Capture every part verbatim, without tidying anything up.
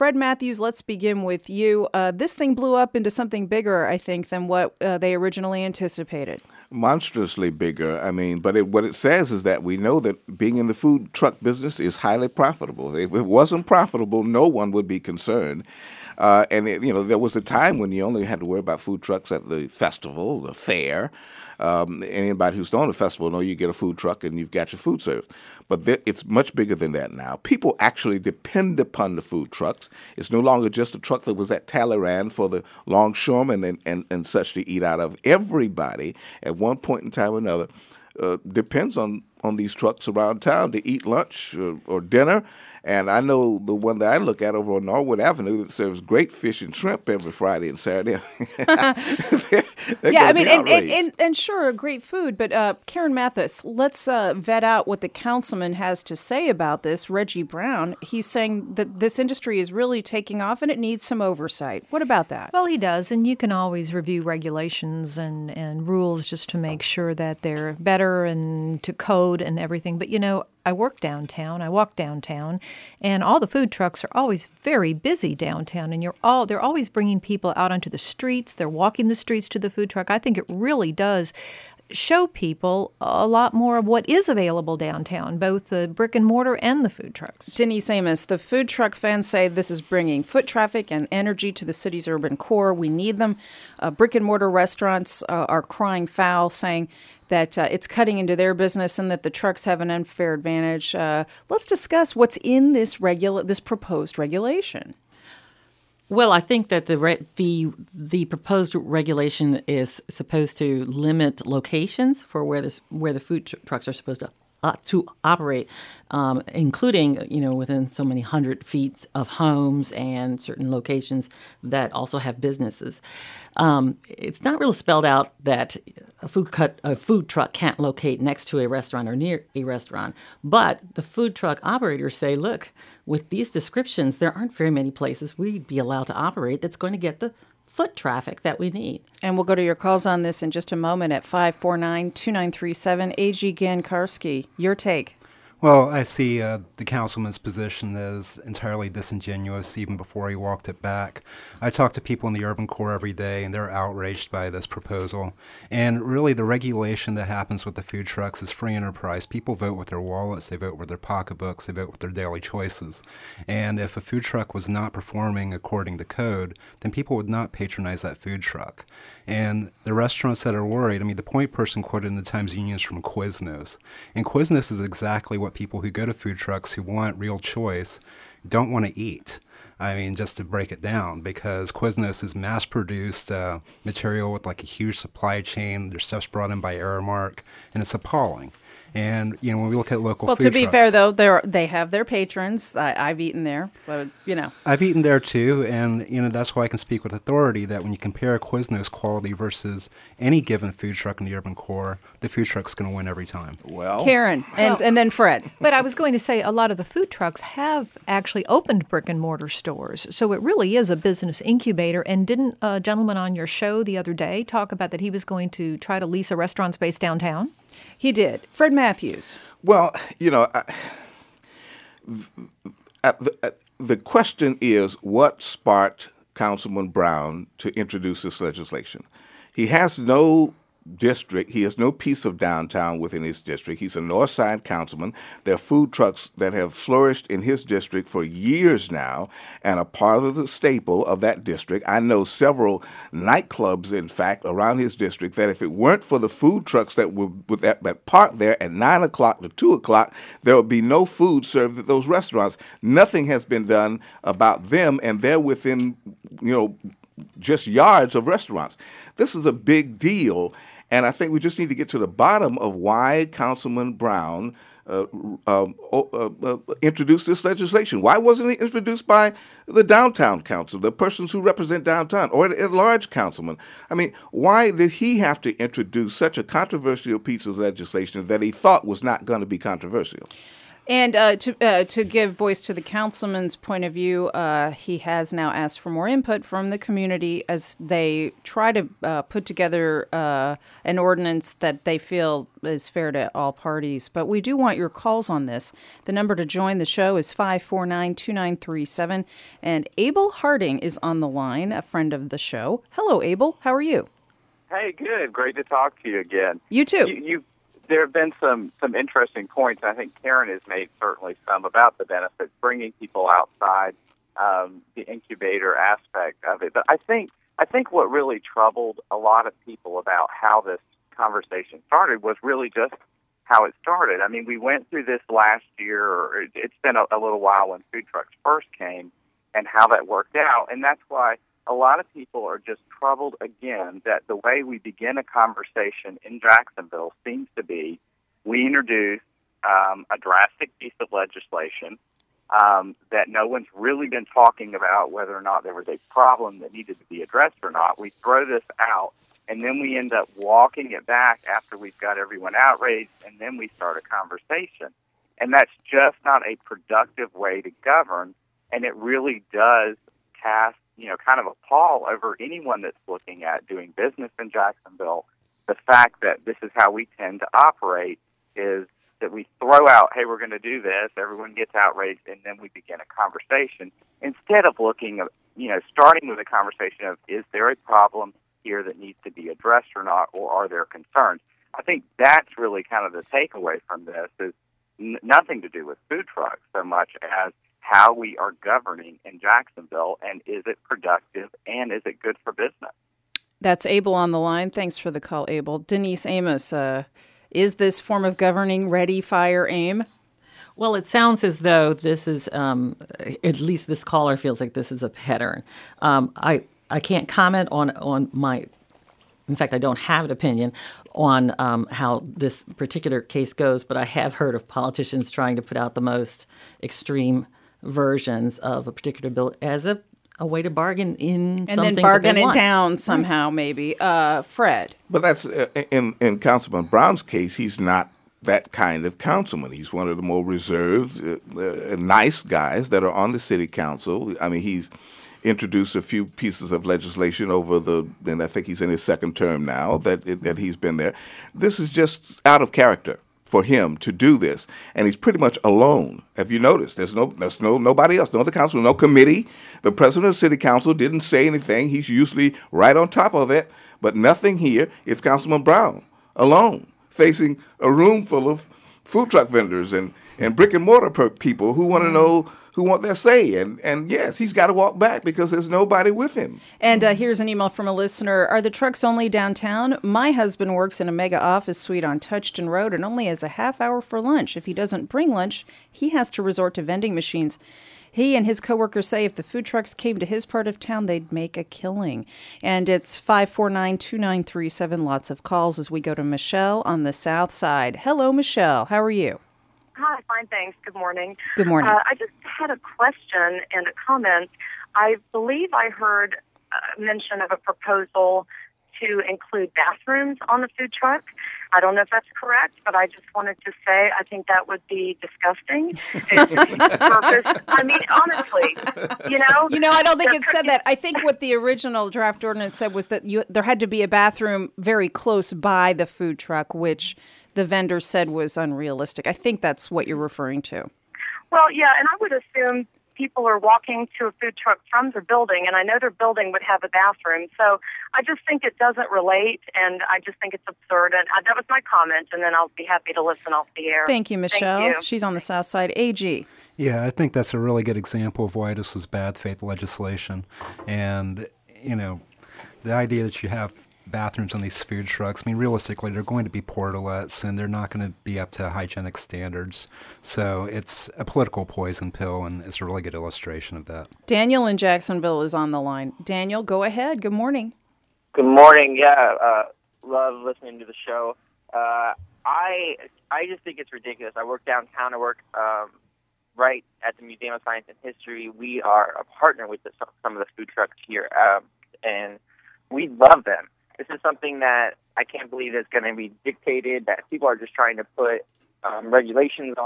Fred Matthews, let's begin with you. Uh, this thing blew up into something bigger, I think, than what uh, they originally anticipated. Monstrously bigger. I mean, but it, what it says is that we know that being in the food truck business is highly profitable. If it wasn't profitable, no one would be concerned. Uh, and, it, you know, there was a time when you only had to worry about food trucks at the festival, the fair. Um, anybody who's thrown a festival know you get a food truck and you've got your food served. But th- it's much bigger than that now. People actually depend upon the food trucks. It's no longer just a truck that was at Talleyrand for the longshoremen and, and, and such to eat out of. Everybody at one point in time or another uh, depends on, on these trucks around town to eat lunch or, or dinner. And I know the one that I look at over on Norwood Avenue that serves great fish and shrimp every Friday and Saturday. they're, they're yeah, I mean, and, and, and, and sure, great food. But uh, Karen Mathis, let's uh, vet out what the councilman has to say about this. Reggie Brown, he's saying that this industry is really taking off and it needs some oversight. What about that? Well, he does. And you can always review regulations and, and rules just to make sure that they're better and to code and everything. But, you know, I work downtown, I walk downtown, and all the food trucks are always very busy downtown, and you're all they're always bringing people out onto the streets. They're walking the streets to the food truck. I think it really does show people a lot more of what is available downtown, both the brick and mortar and the food trucks. Denise Amos, the food truck fans say this is bringing foot traffic and energy to the city's urban core. We need them. Uh, brick and mortar restaurants uh, are crying foul, saying that uh, it's cutting into their business and that the trucks have an unfair advantage. Uh, let's discuss what's in this regula- this proposed regulation. Well, I think that the re- the the proposed regulation is supposed to limit locations for where this where the food tr- trucks are supposed to uh, to operate, um, including you know within so many hundred feet of homes and certain locations that also have businesses. Um, it's not really spelled out that a food cut a food truck can't locate next to a restaurant or near a restaurant, but the food truck operators say, look, with these descriptions, there aren't very many places we'd be allowed to operate that's going to get the foot traffic that we need. And we'll go to your calls on this in just a moment at five four nine, two nine three seven. A G Gankarski, your take. Well, I see uh, the councilman's position as entirely disingenuous even before he walked it back. I talk to people in the urban core every day, and they're outraged by this proposal. And really, the regulation that happens with the food trucks is free enterprise. People vote with their wallets, they vote with their pocketbooks, they vote with their daily choices. And if a food truck was not performing according to code, then people would not patronize that food truck. And the restaurants that are worried, I mean, the point person quoted in the Times Union is from Quiznos. And Quiznos is exactly what people who go to food trucks who want real choice don't want to eat. I mean, just to break it down, because Quiznos is mass-produced uh, material with like a huge supply chain. Their stuff's brought in by Aramark, and it's appalling. And, you know, when we look at local well, food to be trucks, fair, though, they they have their patrons. I, I've eaten there, but, you know. I've eaten there, too, and, you know, that's why I can speak with authority that when you compare Quiznos quality versus any given food truck in the urban core, the food truck's going to win every time. Well, Karen, and, and then Fred. But I was going to say a lot of the food trucks have actually opened brick and mortar stores, so it really is a business incubator. And didn't a gentleman on your show the other day talk about that he was going to try to lease a restaurant space downtown? He did. Fred Matthews. Well, you know, I, at the, at the question is what sparked Councilman Brown to introduce this legislation? He has no district. He has no piece of downtown within his district. He's a North Side councilman. There are food trucks that have flourished in his district for years now and are part of the staple of that district. I know several nightclubs, in fact, around his district that if it weren't for the food trucks that were that, that parked there at nine o'clock to two o'clock, there would be no food served at those restaurants. Nothing has been done about them, and they're within, you know, just yards of restaurants. This is a big deal, and I think we just need to get to the bottom of why Councilman Brown uh, um, uh, uh, introduced this legislation. Why wasn't it introduced by the downtown council, the persons who represent downtown, or at large councilman? I mean, why did he have to introduce such a controversial piece of legislation that he thought was not going to be controversial? And uh, to uh, to give voice to the councilman's point of view, uh, he has now asked for more input from the community as they try to uh, put together uh, an ordinance that they feel is fair to all parties. But we do want your calls on this. The number to join the show is five four nine, two nine three seven. And Abel Harding is on the line, a friend of the show. Hello, Abel. How are you? Hey, good. Great to talk to you again. You too. You, you There have been some, some interesting points. I think Karen has made certainly some about the benefits, bringing people outside, um, the incubator aspect of it. But I think I think what really troubled a lot of people about how this conversation started was really just how it started. I mean, we went through this last year, or it's been a, a little while when food trucks first came, and how that worked out. And that's why a lot of people are just troubled again that the way we begin a conversation in Jacksonville seems to be we introduce um, a drastic piece of legislation um, that no one's really been talking about whether or not there was a problem that needed to be addressed or not. We throw this out, and then we end up walking it back after we've got everyone outraged, and then we start a conversation. And that's just not a productive way to govern, and it really does cast you know, kind of a pall over anyone that's looking at doing business in Jacksonville. The fact that this is how we tend to operate is that we throw out, hey, we're going to do this, everyone gets outraged, and then we begin a conversation instead of looking at, you know, starting with a conversation of, is there a problem here that needs to be addressed or not, or are there concerns? I think that's really kind of the takeaway from this is n- nothing to do with food trucks so much as how we are governing in Jacksonville, and is it productive, and is it good for business? That's Abel on the line. Thanks for the call, Abel. Denise Amos, uh, is this form of governing ready, fire, aim? Well, it sounds as though this is, um, at least this caller feels like this is a pattern. Um, I, I can't comment on, on my, in fact, I don't have an opinion on um, how this particular case goes, but I have heard of politicians trying to put out the most extreme versions of a particular bill as a, a way to bargain in and some then things bargain that they it want. down somehow, maybe. Uh, Fred. But that's uh, in in Councilman Brown's case. He's not that kind of councilman. He's one of the more reserved, uh, uh, nice guys that are on the city council. I mean, he's introduced a few pieces of legislation over the, and I think he's in his second term now that it, that he's been there. This is just out of character for him to do this, and he's pretty much alone. Have you noticed? There's no, there's no nobody else, no other council, no committee. The president of the city council didn't say anything. He's usually right on top of it, but nothing here. It's Councilman Brown alone, facing a room full of food truck vendors and, and brick and mortar per- people who want to know, who want their say. And, and yes, he's got to walk back because there's nobody with him. And uh, here's an email from a listener. Are the trucks only downtown? My husband works in a mega office suite on Touchton Road and only has a half hour for lunch. If he doesn't bring lunch, he has to resort to vending machines. He and his coworkers say if the food trucks came to his part of town, they'd make a killing. And it's five four nine, two nine three seven. Lots of calls as we go to Michelle on the south side. Hello, Michelle. How are you? Hi, fine, thanks. Good morning. Good morning. Uh, I just had a question and a comment. I believe I heard uh, mention of a proposal to include bathrooms on the food truck. I don't know if that's correct, but I just wanted to say I think that would be disgusting. Purpose. I mean, honestly, you know. You know, I don't think it said that. I think what the original draft ordinance said was that you, there had to be a bathroom very close by the food truck, which the vendor said was unrealistic. I think that's what you're referring to. Well, yeah, and I would assume people are walking to a food truck from their building, and I know their building would have a bathroom. So I just think it doesn't relate, and I just think it's absurd. And uh, that was my comment, and then I'll be happy to listen off the air. Thank you, Michelle. Thank you. She's on the south side. A G. Yeah, I think that's a really good example of why this was bad faith legislation. And, you know, the idea that you have bathrooms on these food trucks, I mean, realistically, they're going to be portalets, and they're not going to be up to hygienic standards. So it's a political poison pill, and it's a really good illustration of that. Daniel in Jacksonville is on the line. Daniel, go ahead. Good morning. Good morning. Yeah, uh, love listening to the show. Uh, I I just think it's ridiculous. I work downtown. I work um, right at the Museum of Science and History. We are a partner with the, some of the food trucks here, um, and we love them. This is something that I can't believe is going to be dictated, that people are just trying to put um, regulations on.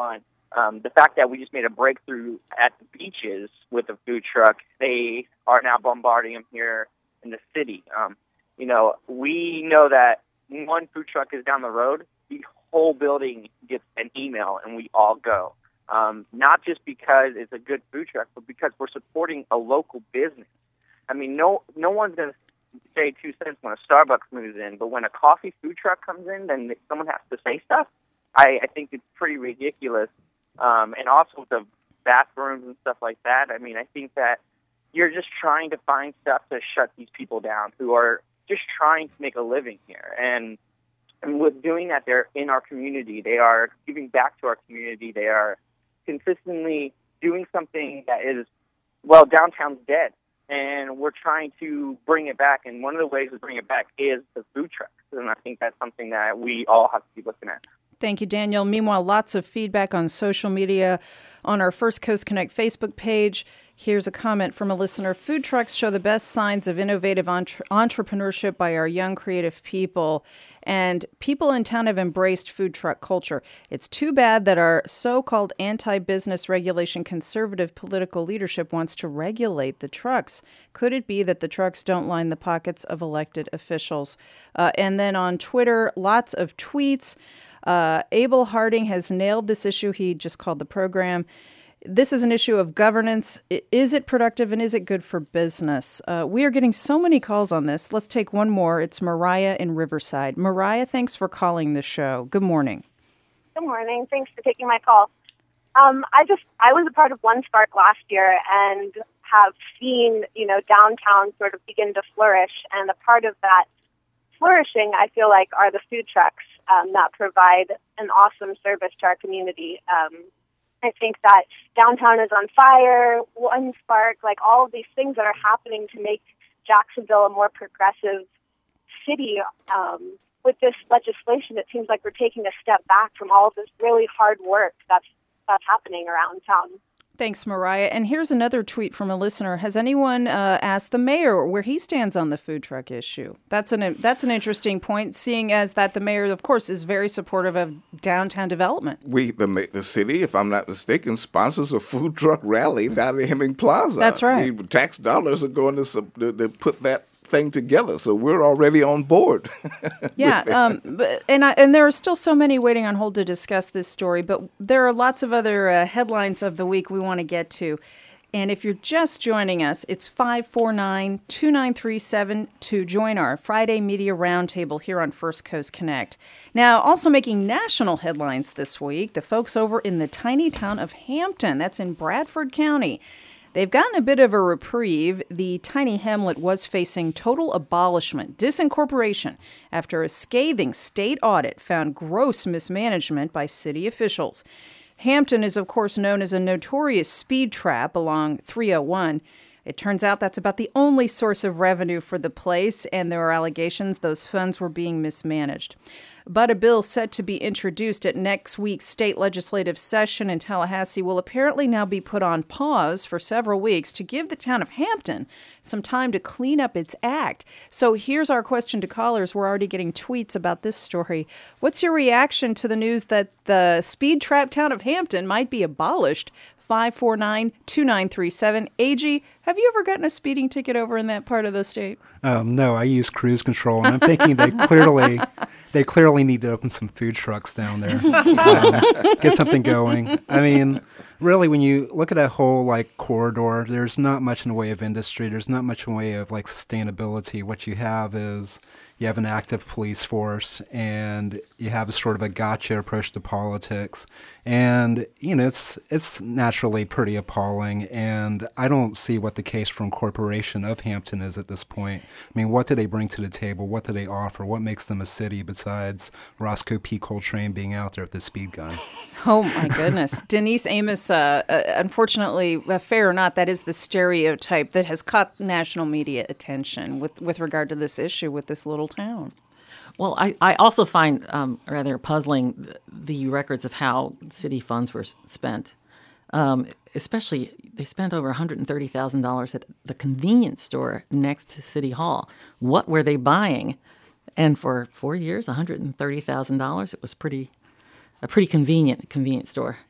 Um, the fact that we just made a breakthrough at the beaches with a food truck, they are now bombarding them here in the city. Um, you know, we know that one food truck is down the road, the whole building gets an email and we all go. Um, not just because it's a good food truck, but because we're supporting a local business. I mean, no no one's going to say two cents when a Starbucks moves in, but when a coffee food truck comes in, then someone has to say stuff. I, I think it's pretty ridiculous. Um, and also with the bathrooms and stuff like that, I mean, I think that you're just trying to find stuff to shut these people down who are just trying to make a living here. And, and with doing that, they're in our community. They are giving back to our community. They are consistently doing something that is, well, downtown's dead. And we're trying to bring it back. And one of the ways to bring it back is the food trucks. And I think that's something that we all have to be looking at. Thank you, Daniel. Meanwhile, lots of feedback on social media on our First Coast Connect Facebook page. Here's a comment from a listener. Food trucks show the best signs of innovative entre- entrepreneurship by our young, creative people. And people in town have embraced food truck culture. It's too bad that our so-called anti-business regulation conservative political leadership wants to regulate the trucks. Could it be that the trucks don't line the pockets of elected officials? Uh, and then on Twitter, lots of tweets. Uh, Abel Harding has nailed this issue. He just called the program. This is an issue of governance. Is it productive and is it good for business? Uh, we are getting so many calls on this. Let's take one more. It's Mariah in Riverside. Mariah, thanks for calling the show. Good morning. Good morning. Thanks for taking my call. Um, I just I was a part of One Spark last year and have seen, you know, downtown sort of begin to flourish. And a part of that flourishing, I feel like, are the food trucks um, that provide an awesome service to our community. Um, I think that downtown is on fire, One Spark, like all of these things that are happening to make Jacksonville a more progressive city. Um, with this legislation, it seems like we're taking a step back from all of this really hard work that's that's happening around town. Thanks, Mariah. And here's another tweet from a listener. Has anyone uh, asked the mayor where he stands on the food truck issue? That's an that's an interesting point, seeing as that the mayor, of course, is very supportive of downtown development. We, the the city, if I'm not mistaken, sponsors a food truck rally down at Hemming Plaza. That's right. The tax dollars are going to, to, to put that thing together, so we're already on board. Yeah, um, but, and I, and there are still so many waiting on hold to discuss this story, but there are lots of other uh, headlines of the week we want to get to. And if you're just joining us, it's five four nine, two nine three seven to join our Friday Media Roundtable here on First Coast Connect. Now, also making national headlines this week, the folks over in the tiny town of Hampton, that's in Bradford County. They've gotten a bit of a reprieve. The tiny hamlet was facing total abolishment, disincorporation, after a scathing state audit found gross mismanagement by city officials. Hampton is, of course, known as a notorious speed trap along three oh one. It turns out that's about the only source of revenue for the place, and there are allegations those funds were being mismanaged. But a bill set to be introduced at next week's state legislative session in Tallahassee will apparently now be put on pause for several weeks to give the town of Hampton some time to clean up its act. So here's our question to callers. We're already getting tweets about this story. What's your reaction to the news that the speed trap town of Hampton might be abolished? five four nine, two nine three seven. A G, have you ever gotten a speeding ticket over in that part of the state? Um, no, I use cruise control, and I'm thinking they clearly they clearly need to open some food trucks down there, um, get something going. I mean, really, when you look at that whole like corridor, there's not much in the way of industry. There's not much in the way of like sustainability. What you have is you have an active police force, and you have a sort of a gotcha approach to politics. And, you know, it's it's naturally pretty appalling, and I don't see what the case for incorporation of Hampton is at this point. I mean, what do they bring to the table? What do they offer? What makes them a city besides Roscoe P. Coltrane being out there with the speed gun? Oh, my goodness. Denise Amos, uh, uh, unfortunately, uh, fair or not, that is the stereotype that has caught national media attention with, with regard to this issue with this little town. Well, I, I also find um, rather puzzling the records of how city funds were spent. Um, especially, they spent over one hundred thirty thousand dollars at the convenience store next to City Hall. What were they buying? And for four years, one hundred thirty thousand dollars, it was pretty a pretty convenient convenience store.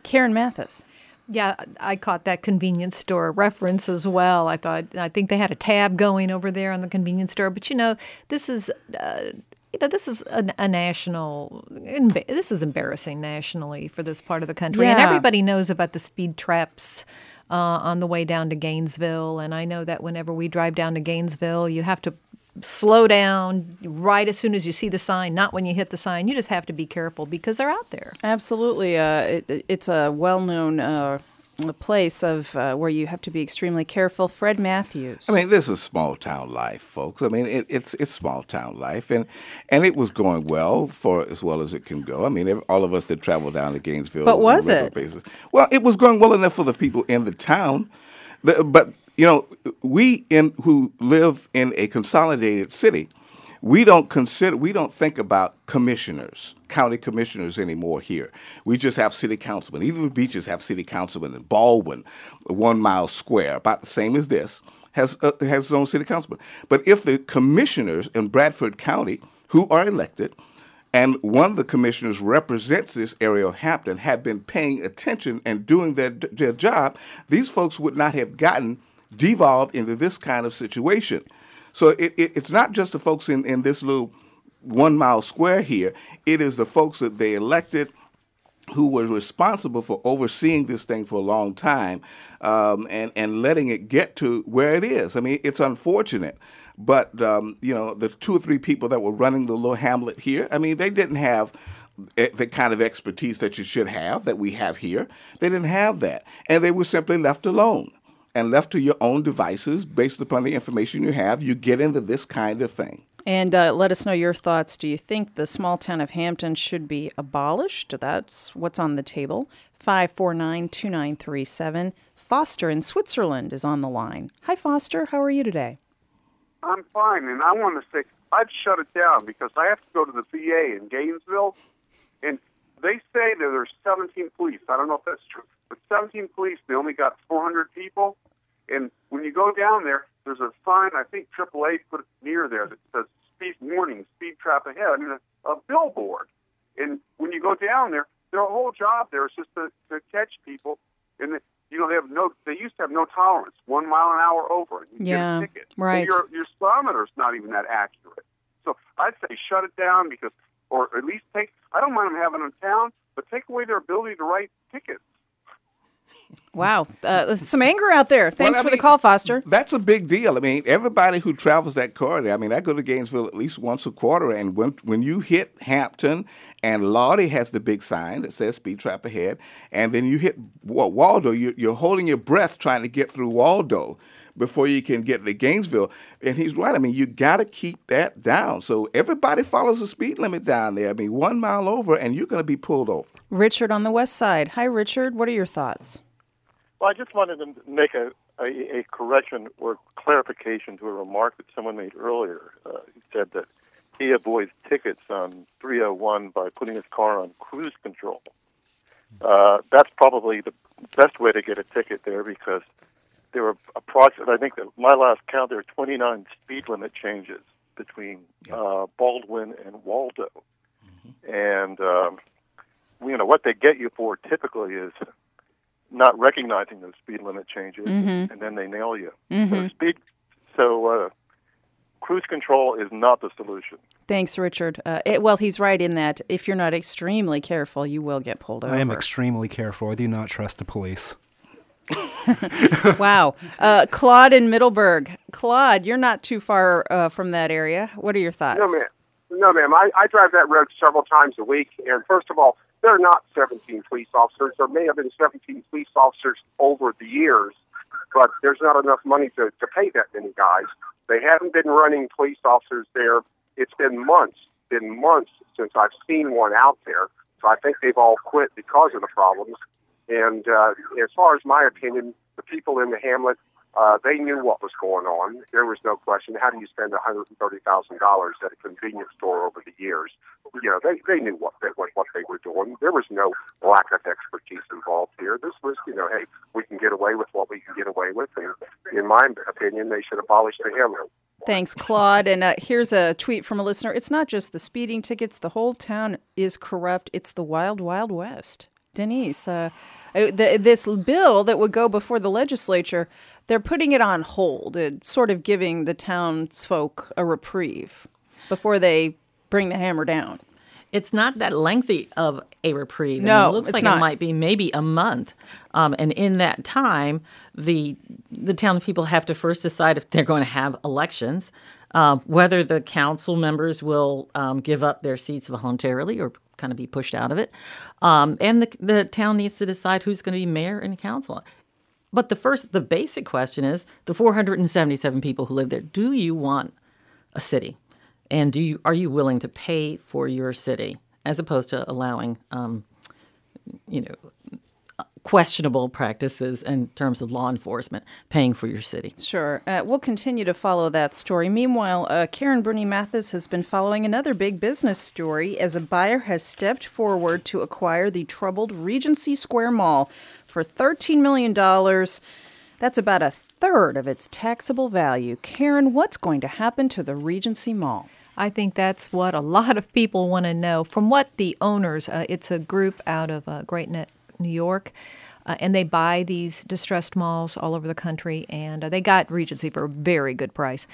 Karen Mathis. Yeah, I caught that convenience store reference as well. I thought, I think they had a tab going over there on the convenience store. But, you know, this is, uh, you know, this is a, a national, this is embarrassing nationally for this part of the country. Yeah. And everybody knows about the speed traps uh, on the way down to Gainesville. And I know that whenever we drive down to Gainesville, you have to slow down right as soon as you see the sign, not when you hit the sign. You just have to be careful because they're out there. Absolutely. Uh, it, it's a well-known uh, place of uh, where you have to be extremely careful. Fred Matthews. I mean, this is small town life, folks. I mean, it, it's it's small town life, and and it was going well for as well as it can go. I mean, every, all of us that travel down to Gainesville, But was on a regular it? basis, well, it was going well enough for the people in the town, the, but. You know, we in who live in a consolidated city, we don't consider, we don't think about commissioners, county commissioners anymore here. We just have city councilmen. Even the beaches have city councilmen. In Baldwin, one mile square, about the same as this, has uh, has its own city councilman. But if the commissioners in Bradford County, who are elected, and one of the commissioners represents this area of Hampton, had been paying attention and doing their, their job, these folks would not have gotten devolved into this kind of situation. So it, it, it's not just the folks in, in this little one mile square here. It is the folks that they elected who were responsible for overseeing this thing for a long time um, and, and letting it get to where it is. I mean, it's unfortunate. But, um, you know, the two or three people that were running the little hamlet here, I mean, they didn't have the kind of expertise that you should have, that we have here. They didn't have that. And they were simply left alone. And left to your own devices, based upon the information you have, you get into this kind of thing. And uh, let us know your thoughts. Do you think the small town of Hampton should be abolished? That's what's on the table. five four nine, two nine three seven. Foster in Switzerland is on the line. Hi, Foster. How are you today? I'm fine, and I want to say I'd shut it down because I have to go to the V A in Gainesville, and they say that there's seventeen police. I don't know if that's true, but seventeen police, they only got four hundred people. And when you go down there, there's a sign, I think triple A put it near there, that says speed warning, speed trap ahead, I mean, a, a billboard. And when you go down there, their whole job there is just to, to catch people. And, the, you know, they have no, they used to have no tolerance, one mile an hour over, and you Yeah, get a ticket. right. And your, your speedometer's not even that accurate. So I'd say shut it down because, or at least take, I don't mind them having them in town, but take away their ability to write tickets. Wow. Uh, some anger out there. Thanks Well, I for mean, the call, Foster. That's a big deal. I mean, everybody who travels that corridor, I mean, I go to Gainesville at least once a quarter, and when when you hit Hampton, and Lottie has the big sign that says speed trap ahead, and then you hit Wa- Waldo, you, you're holding your breath trying to get through Waldo before you can get to Gainesville. And he's right. I mean, you got to keep that down. So everybody follows the speed limit down there. I mean, one mile over, and you're going to be pulled over. Richard on the west side. Hi, Richard. What are your thoughts? Well, I just wanted to make a, a, a correction or clarification to a remark that someone made earlier. Uh, he said that he avoids tickets on three oh one by putting his car on cruise control. Uh, that's probably the best way to get a ticket there because there were approximately, I think that my last count, there were twenty-nine speed limit changes between uh, Baldwin and Waldo. Mm-hmm. And, um, you know, what they get you for typically is not recognizing those speed limit changes, Mm-hmm. and then they nail you. Mm-hmm. So speed, so uh, cruise control is not the solution. Thanks, Richard. Uh, it, well, he's right in that if you're not extremely careful, you will get pulled over. I am extremely careful. I do not trust the police. Wow. Uh, Claude in Middleburg. Claude, you're not too far uh, from that area. What are your thoughts? No, ma'am. No, ma'am. I, I drive that road several times a week, and first of all, there are not seventeen police officers. There may have been seventeen police officers over the years, but there's not enough money to, to pay that many guys. They haven't been running police officers there. It's been months, been months since I've seen one out there. So I think they've all quit because of the problems. And uh, as far as my opinion, the people in the hamlet, uh, they knew what was going on. There was no question. How do you spend one hundred thirty thousand dollars at a convenience store over the years? You know, they, they knew what they, what, what they were doing. There was no lack of expertise involved here. This was, you know, hey, we can get away with what we can get away with. And in my opinion, they should abolish the hamlet. Thanks, Claude. And uh, here's a tweet from a listener. It's not just the speeding tickets. The whole town is corrupt. It's the wild, wild west. Denise, uh, the, this bill that would go before the legislature, they're putting it on hold, it, sort of giving the townsfolk a reprieve before they bring the hammer down. It's not that lengthy of a reprieve. I No, mean, it looks it's like not. it might be maybe a month. Um, and in that time, the the town people have to first decide if they're going to have elections, um, whether the council members will um, give up their seats voluntarily or kind of be pushed out of it. Um, and the, the town needs to decide who's going to be mayor and council. But the first, the basic question is the four hundred seventy-seven people who live there, do you want a city? And do you are you willing to pay for your city as opposed to allowing, um, you know, questionable practices in terms of law enforcement paying for your city? Sure. Uh, we'll continue to follow that story. Meanwhile, uh, Karen Bruni Mathis has been following another big business story as a buyer has stepped forward to acquire the troubled Regency Square Mall for thirteen million dollars. That's about a third of its taxable value. Karen, what's going to happen to the Regency Mall? I think that's what a lot of people want to know. From what the owners, uh, it's a group out of uh, Great Neck, New York, uh, and they buy these distressed malls all over the country, and uh, they got Regency for a very good price.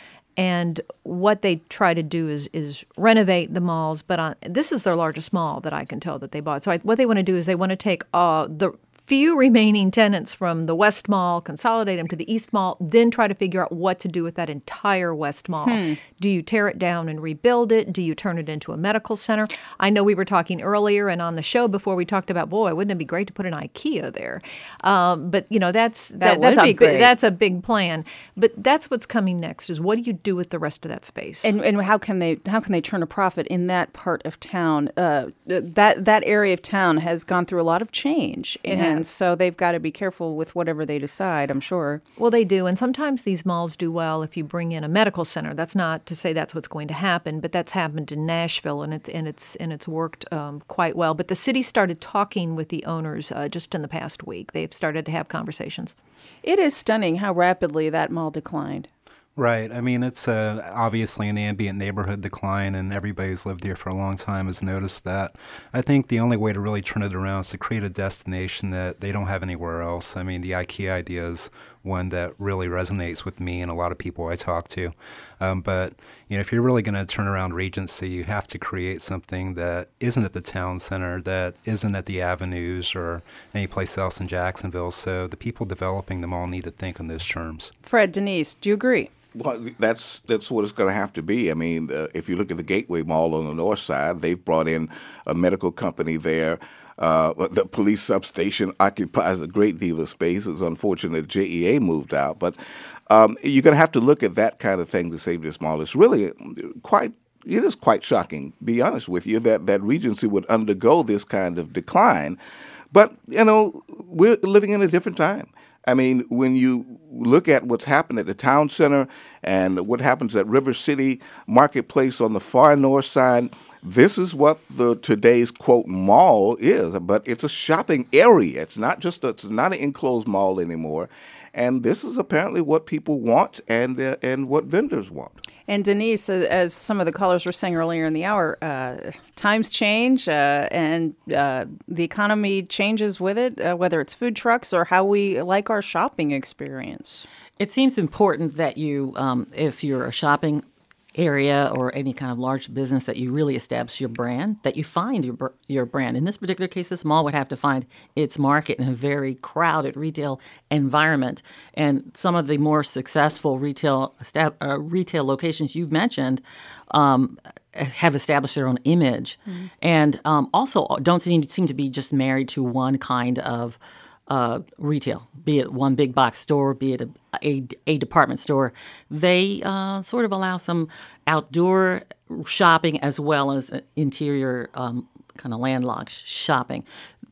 And what they try to do is is renovate the malls, but on, this is their largest mall that I can tell that they bought. So I, what they want to do is they want to take uh, the few remaining tenants from the West Mall, consolidate them to the East Mall, then try to figure out what to do with that entire West Mall. Hmm. Do you tear it down and rebuild it? Do you turn it into a medical center? I know we were talking earlier and on the show before we talked about, boy, wouldn't it be great to put an IKEA there? Um, but, you know, that's That that, would that's, be a, great. bi- that's a big plan. But that's what's coming next is what do you do with the rest of that space? And, and how can they how can they turn a profit in that part of town? Uh, that that area of town has gone through a lot of change, It and has. so they've got to be careful with whatever they decide, I'm sure. Well, they do. And sometimes these malls do well if you bring in a medical center. That's not to say that's what's going to happen, but that's happened in Nashville, and it's and it's and it's worked um, quite well. But the city started talking with the owners uh, just in the past week. They've started to have conversations. It is stunning how rapidly that mall declined. Right. I mean, it's uh, obviously an ambient neighborhood decline, and everybody who's lived here for a long time has noticed that. I think the only way to really turn it around is to create a destination that they don't have anywhere else. I mean, the IKEA idea is one that really resonates with me and a lot of people I talk to. Um, but, you know, if you're really going to turn around Regency, you have to create something that isn't at the town center, that isn't at the avenues or any place else in Jacksonville. So the people developing them all need to think in those terms. Fred, Denise, do you agree? Well, that's that's what it's going to have to be. I mean, uh, if you look at the Gateway Mall on the north side, they've brought in a medical company there. Uh, the police substation occupies a great deal of space. It's unfortunate J E A moved out, but um, you're going to have to look at that kind of thing to save this mall. It's really quite. It is quite shocking, to be honest with you, that, that Regency would undergo this kind of decline. But, you know, we're living in a different time. I mean, when you look at what's happened at the town center and what happens at River City Marketplace on the far north side, this is what the today's, quote, mall is. But it's a shopping area. It's not just a, it's not an enclosed mall anymore. And this is apparently what people want and uh, and what vendors want. And Denise, uh, as some of the callers were saying earlier in the hour, uh, times change uh, and uh, the economy changes with it, uh, whether it's food trucks or how we like our shopping experience. It seems important that you, um, if you're a shopping area or any kind of large business, that you really establish your brand, that you find your br- your brand. In this particular case, this mall would have to find its market in a very crowded retail environment. And some of the more successful retail sta- uh, retail locations you've mentioned um, have established their own image, mm-hmm. and um, also don't seem, seem to be just married to one kind of Uh, retail, be it one big box store, be it a, a, a department store. They uh, sort of allow some outdoor shopping as well as interior um, kind of landlocked shopping.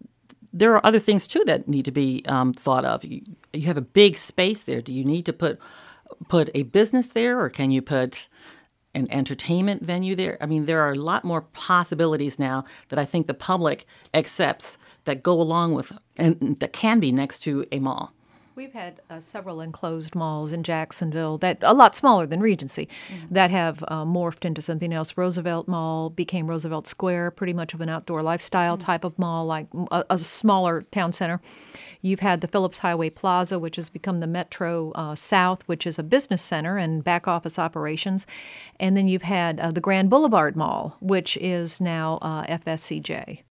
There are other things, too, that need to be um, thought of. You, you have a big space there. Do you need to put put a business there, or can you put an entertainment venue there? I mean, there are a lot more possibilities now that I think the public accepts that go along with and that can be next to a mall. We've had uh, several enclosed malls in Jacksonville that a lot smaller than Regency mm-hmm. that have uh, morphed into something else. Roosevelt Mall became Roosevelt Square, pretty much of an outdoor lifestyle mm-hmm. type of mall, like a, a smaller town center. You've had the Phillips Highway Plaza, which has become the Metro uh, South, which is a business center and back office operations. And then you've had uh, the Grand Boulevard Mall, which is now uh, F S C J.